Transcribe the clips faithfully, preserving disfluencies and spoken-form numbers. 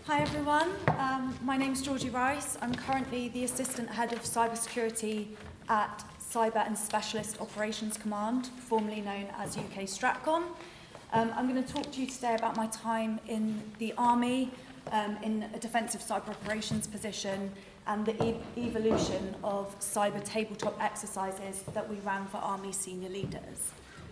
Hi everyone, um, my name's Georgie Rice. I'm currently the Assistant Head of Cybersecurity at Cyber and Specialist Operations Command, formerly known as U K Stratcom. Um, I'm going to talk to you today about my time in the Army, um, in a defensive cyber operations position, and the e- evolution of cyber tabletop exercises that we ran for Army senior leaders.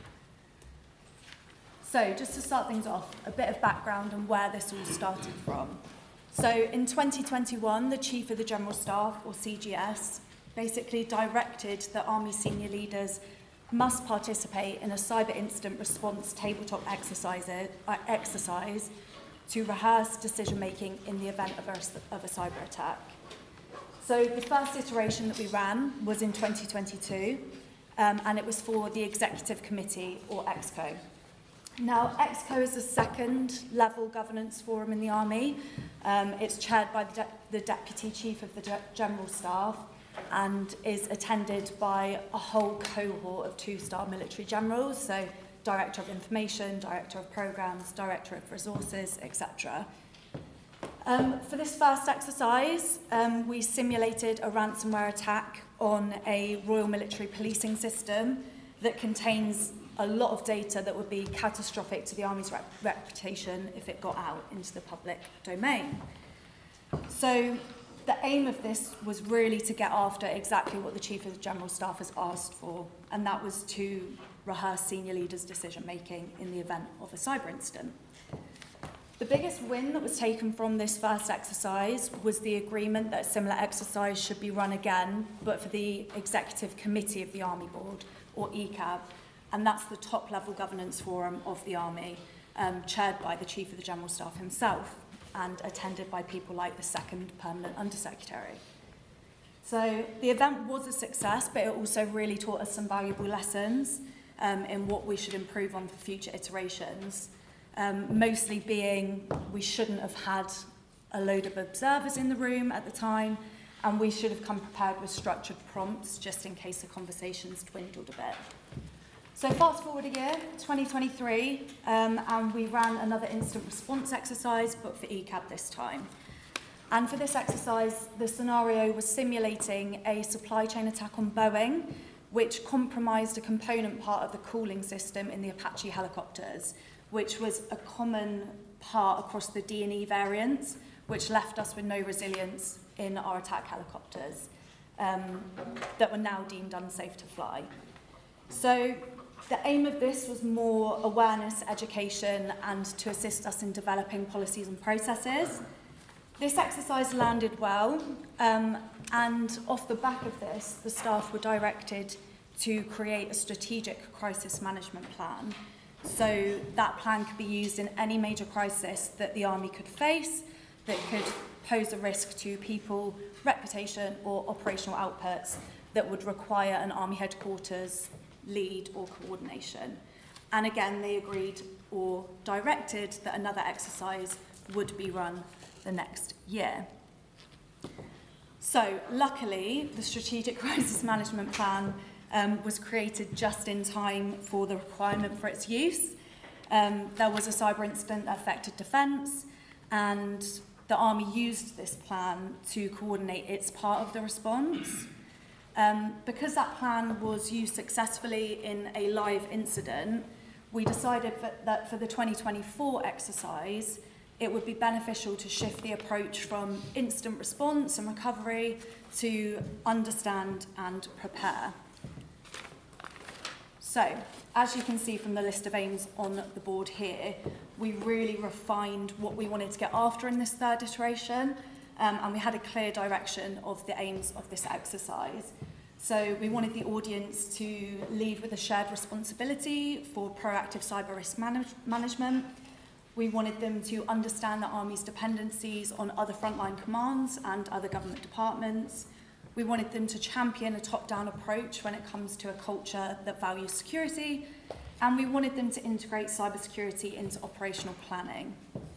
So, just to start things off, a bit of background on where this all started from. So, in twenty twenty-one, the Chief of the General Staff, or C G S, basically directed that Army senior leaders must participate in a cyber incident response tabletop exercise, uh, exercise to rehearse decision-making in the event of a, of a cyber attack. So, the first iteration that we ran was in twenty twenty-two, um, and it was for the Executive Committee, or EXCO. Now, EXCO is the second level governance forum in the Army. Um, it's chaired by the, de- the Deputy Chief of the De- General Staff and is attended by a whole cohort of two-star military generals, so Director of Information, Director of Programmes, Director of Resources, et cetera. Um, for this first exercise, um, we simulated a ransomware attack on a Royal Military Policing system that contains a lot of data that would be catastrophic to the Army's rep- reputation if it got out into the public domain. So the aim of this was really to get after exactly what the Chief of the General Staff has asked for, and that was to rehearse senior leaders' decision-making in the event of a cyber incident. The biggest win that was taken from this first exercise was the agreement that a similar exercise should be run again, but for the Executive Committee of the Army Board, or E C A B, and that's the top-level governance forum of the Army, um, chaired by the Chief of the General Staff himself and attended by people like the Second Permanent Undersecretary. So the event was a success, but it also really taught us some valuable lessons um, in what we should improve on for future iterations, um, mostly being we shouldn't have had a load of observers in the room at the time, and we should have come prepared with structured prompts just in case the conversations dwindled a bit. So fast forward a year, twenty twenty-three, um, and we ran another instant response exercise, but for E C A B this time. And for this exercise, the scenario was simulating a supply chain attack on Boeing, which compromised a component part of the cooling system in the Apache helicopters, which was a common part across the D and E variants, which left us with no resilience in our attack helicopters um, that were now deemed unsafe to fly. So the aim of this was more awareness, education, and to assist us in developing policies and processes. This exercise landed well, um, and off the back of this, the staff were directed to create a strategic crisis management plan. So that plan could be used in any major crisis that the Army could face that could pose a risk to people, reputation, or operational outputs that would require an Army headquarters lead or coordination. And again, they agreed or directed that another exercise would be run the next year. So luckily, the Strategic Crisis Management Plan um, was created just in time for the requirement for its use. Um, there was a cyber incident that affected defence, and the Army used this plan to coordinate its part of the response. Um, because that plan was used successfully in a live incident, we decided that, that for the twenty twenty-four exercise, it would be beneficial to shift the approach from instant response and recovery to understand and prepare. So, as you can see from the list of aims on the board here, we really refined what we wanted to get after in this third iteration, um, and we had a clear direction of the aims of this exercise. So we wanted the audience to lead with a shared responsibility for proactive cyber risk manage- management. We wanted them to understand the Army's dependencies on other frontline commands and other government departments. We wanted them to champion a top-down approach when it comes to a culture that values security. And we wanted them to integrate cybersecurity into operational planning.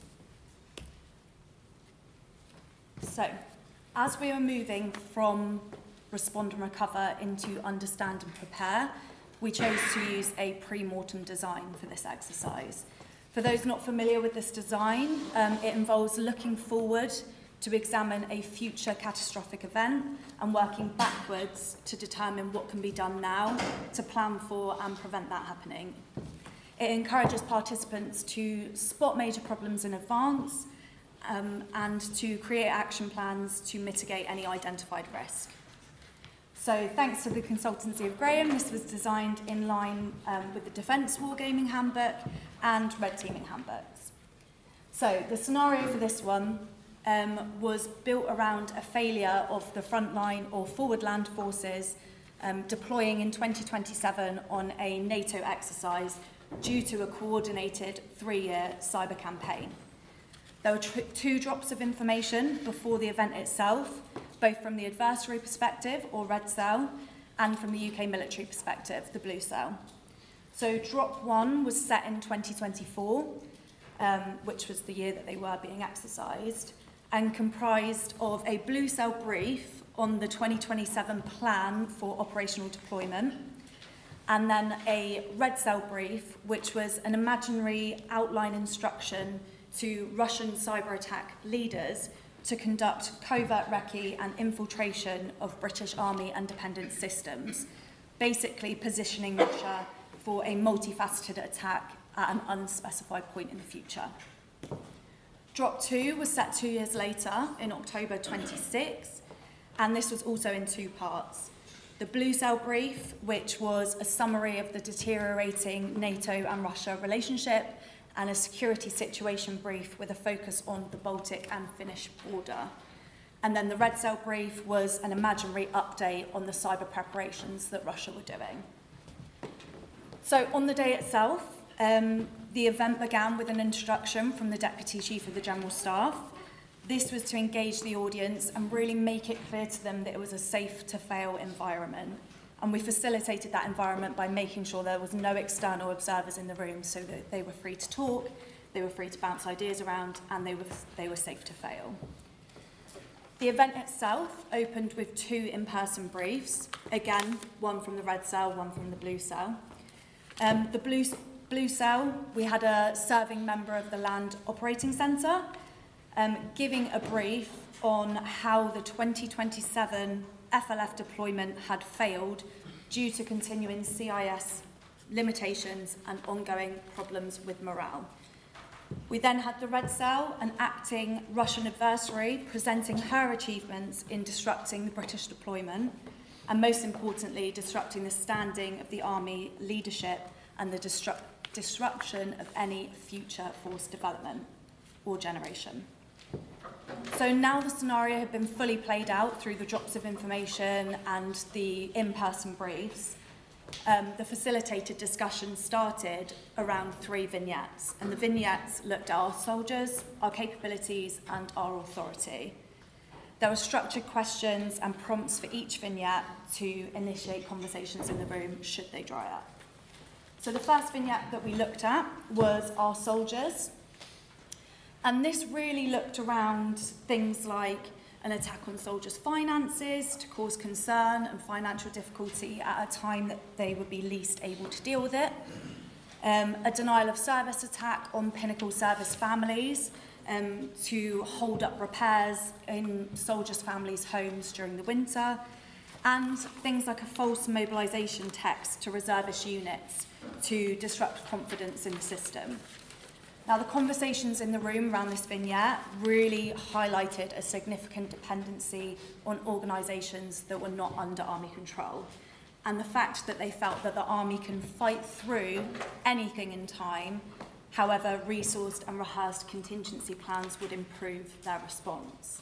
So, as we are moving from respond and recover into understand and prepare, we chose to use a pre-mortem design for this exercise. For those not familiar with this design, um, it involves looking forward to examine a future catastrophic event and working backwards to determine what can be done now to plan for and prevent that happening. It encourages participants to spot major problems in advance um, and to create action plans to mitigate any identified risk. So thanks to the consultancy of Graham, this was designed in line um, with the Defence Wargaming Handbook and Red Teaming Handbooks. So the scenario for this one um, was built around a failure of the frontline or forward land forces um, deploying in twenty twenty-seven on a NATO exercise due to a coordinated three-year cyber campaign. There were tr- two drops of information before the event itself, both from the adversary perspective, or red cell, and from the U K military perspective, the blue cell. So drop one was set in twenty twenty-four, um, which was the year that they were being exercised, and comprised of a blue cell brief on the twenty twenty-seven plan for operational deployment, and then a red cell brief, which was an imaginary outline instruction to Russian cyber attack leaders to conduct covert recce and infiltration of British Army and dependent systems, basically positioning Russia for a multifaceted attack at an unspecified point in the future. Drop two was set two years later in October twenty-six, and this was also in two parts. The blue cell brief, which was a summary of the deteriorating NATO and Russia relationship, and a security situation brief with a focus on the Baltic and Finnish border. And then the red cell brief was an imaginary update on the cyber preparations that Russia were doing. So on the day itself, um, the event began with an introduction from the Deputy Chief of the General Staff. This was to engage the audience and really make it clear to them that it was a safe-to-fail environment. And we facilitated that environment by making sure there was no external observers in the room so that they were free to talk, they were free to bounce ideas around, and they were, they were safe to fail. The event itself opened with two in-person briefs. Again, one from the red cell, one from the blue cell. Um, the blue, blue cell, we had a serving member of the Land Operating Centre um, giving a brief on how the twenty twenty-seven F L F deployment had failed due to continuing C I S limitations and ongoing problems with morale. We then had the red cell, an acting Russian adversary, presenting her achievements in disrupting the British deployment, and most importantly, disrupting the standing of the army leadership and the disrupt- disruption of any future force development or generation. So now the scenario had been fully played out through the drops of information and the in-person briefs. Um, the facilitated discussion started around three vignettes, and the vignettes looked at our soldiers, our capabilities, and our authority. There were structured questions and prompts for each vignette to initiate conversations in the room should they dry up. So the first vignette that we looked at was our soldiers. And this really looked around things like an attack on soldiers' finances to cause concern and financial difficulty at a time that they would be least able to deal with it. Um, a denial of service attack on Pinnacle service families um, to hold up repairs in soldiers' families' homes during the winter. And things like a false mobilisation text to reservist units to disrupt confidence in the system. Now, the conversations in the room around this vignette really highlighted a significant dependency on organisations that were not under army control, and the fact that they felt that the army can fight through anything in time, however resourced and rehearsed contingency plans would improve their response.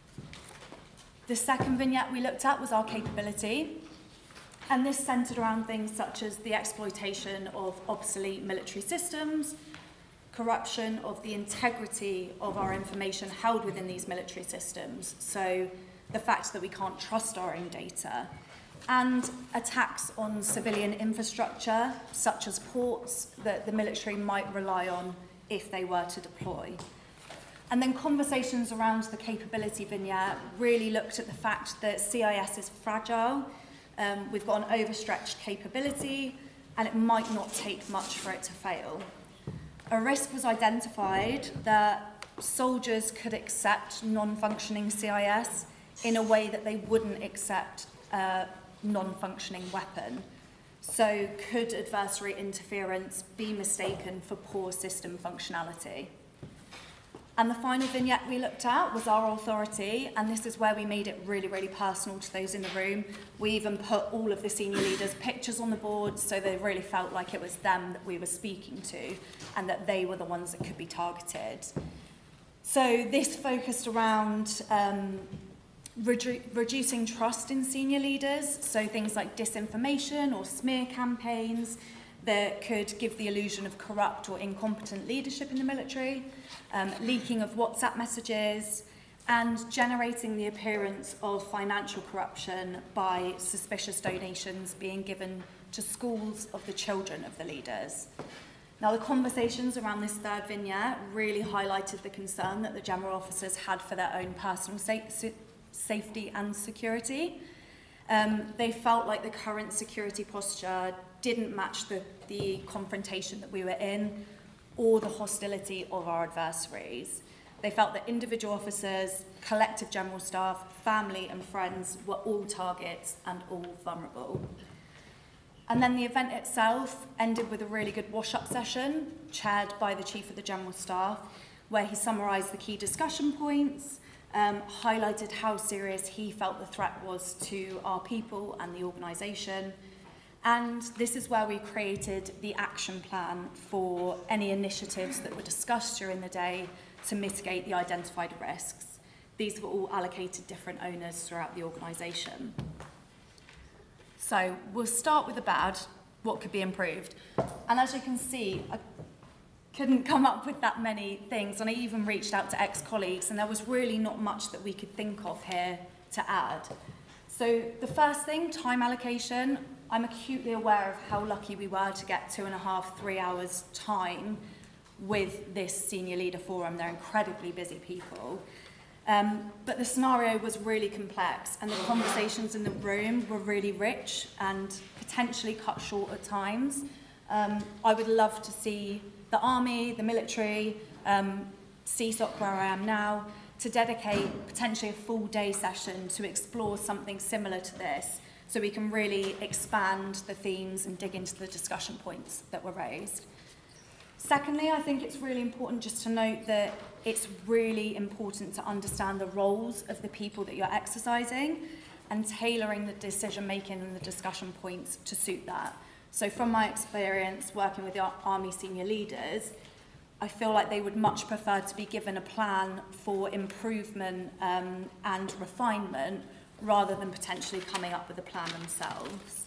The second vignette we looked at was our capability, and this centred around things such as the exploitation of obsolete military systems, corruption of the integrity of our information held within these military systems, so the fact that we can't trust our own data, and attacks on civilian infrastructure, such as ports, that the military might rely on if they were to deploy. And then conversations around the capability vignette really looked at the fact that C I S is fragile, um, we've got an overstretched capability, and it might not take much for it to fail. a risk was identified that soldiers could accept non-functioning C I S in a way that they wouldn't accept a non-functioning weapon. So could adversary interference be mistaken for poor system functionality? And the final vignette we looked at was our authority, and this is where we made it really, really personal to those in the room. We even put all of the senior leaders' pictures on the board so they really felt like it was them that we were speaking to and that they were the ones that could be targeted. So this focused around um, redu- reducing trust in senior leaders, so things like disinformation or smear campaigns that could give the illusion of corrupt or incompetent leadership in the military, um, leaking of WhatsApp messages, and generating the appearance of financial corruption by suspicious donations being given to schools of the children of the leaders. Now, the conversations around this third vignette really highlighted the concern that the general officers had for their own personal sa- safety and security. Um, they felt like the current security posture didn't match the, the confrontation that we were in or the hostility of our adversaries. They felt that individual officers, collective general staff, family and friends were all targets and all vulnerable. And then the event itself ended with a really good wash-up session chaired by the Chief of the General Staff, where he summarised the key discussion points, um, highlighted how serious he felt the threat was to our people and the organisation. And this is where we created the action plan for any initiatives that were discussed during the day to mitigate the identified risks. These were all allocated different owners throughout the organisation. So we'll start with the bad, what could be improved. And as you can see, I couldn't come up with that many things, and I even reached out to ex-colleagues, and there was really not much that we could think of here to add. So the first thing, time allocation. I'm acutely aware of how lucky we were to get two and a half, three hours time with this senior leader forum. They're incredibly busy people. Um, but the scenario was really complex, and the conversations in the room were really rich and potentially cut short at times. Um, I would love to see the army, the military, um, C SOC where I am now, to dedicate potentially a full day session to explore something similar to this, so we can really expand the themes and dig into the discussion points that were raised. Secondly, I think it's really important just to note that it's really important to understand the roles of the people that you're exercising and tailoring the decision-making and the discussion points to suit that. So from my experience working with the Army senior leaders, I feel like they would much prefer to be given a plan for improvement um, and refinement rather than potentially coming up with a plan themselves.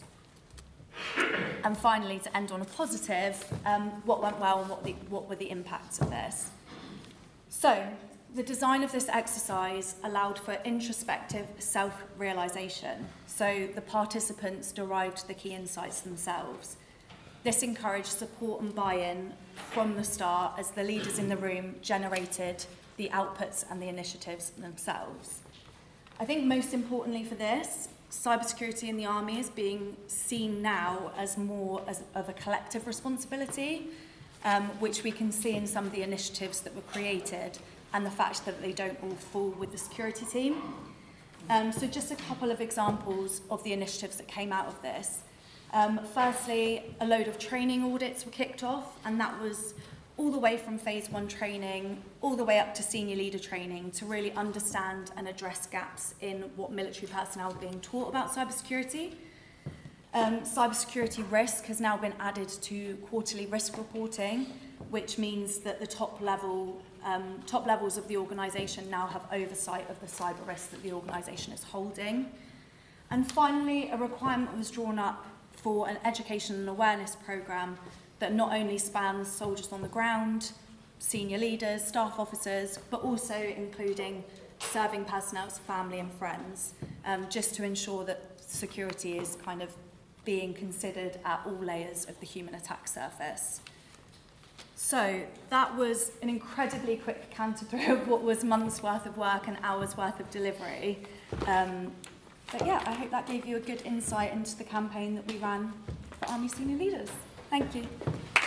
And finally, to end on a positive, um, what went well and what, the, what were the impacts of this? So, the design of this exercise allowed for introspective self-realisation, so the participants derived the key insights themselves. This encouraged support and buy-in from the start as the leaders in the room generated the outputs and the initiatives themselves. I think most importantly for this, cybersecurity in the Army is being seen now as more as, of a collective responsibility, um, which we can see in some of the initiatives that were created and the fact that they don't all fall with the security team. Um, so just a couple of examples of the initiatives that came out of this. Um, firstly, a load of training audits were kicked off, and that was all the way from phase one training, all the way up to senior leader training to really understand and address gaps in what military personnel are being taught about cybersecurity. Um, cybersecurity risk has now been added to quarterly risk reporting, which means that the top level, um, top levels of the organisation now have oversight of the cyber risk that the organisation is holding. And finally, a requirement was drawn up for an education and awareness programme that not only spans soldiers on the ground, senior leaders, staff officers, but also including serving personnel's family and friends, um, just to ensure that security is kind of being considered at all layers of the human attack surface. So that was an incredibly quick canter through of what was months worth of work and hours worth of delivery. Um, but yeah, I hope that gave you a good insight into the campaign that we ran for Army senior leaders. Thank you.